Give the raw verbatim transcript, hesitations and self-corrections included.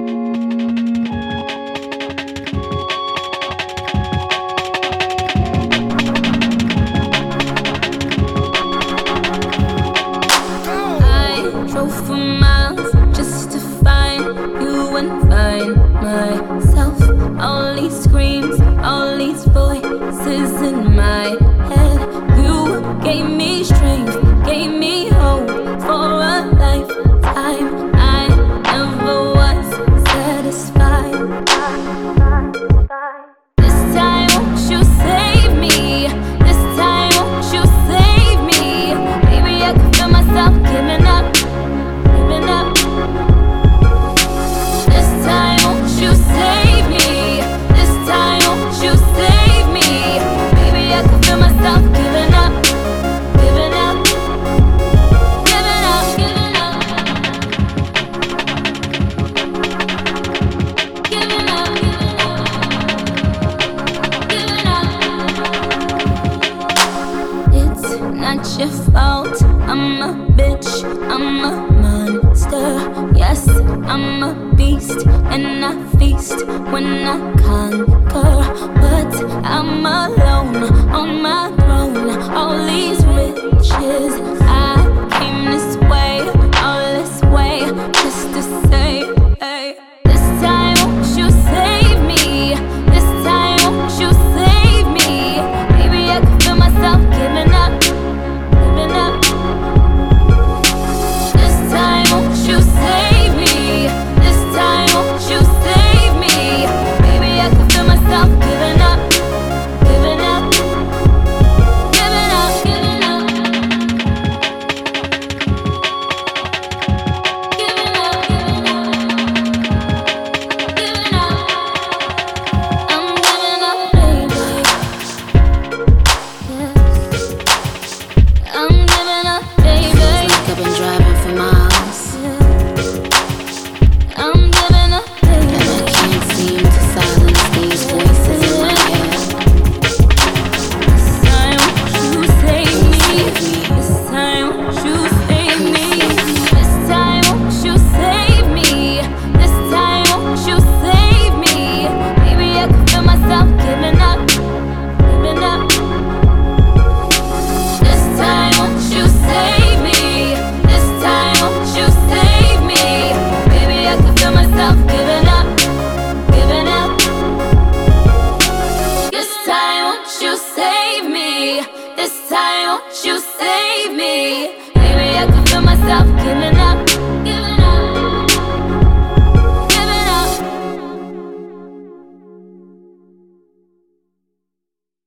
Drove for miles just to find you and find myself. All these screams, all these voices in my head. You gave me strength, gave me hope for a lifetime. I never was satisfied. This time won't you save me? This time won't you save me? Baby, I can feel myself giving up. Not your fault, I'm a bitch, I'm a monster. Yes, I'm a beast, and I feast when I conquer. But I'm alone on my throne, all these riches I came to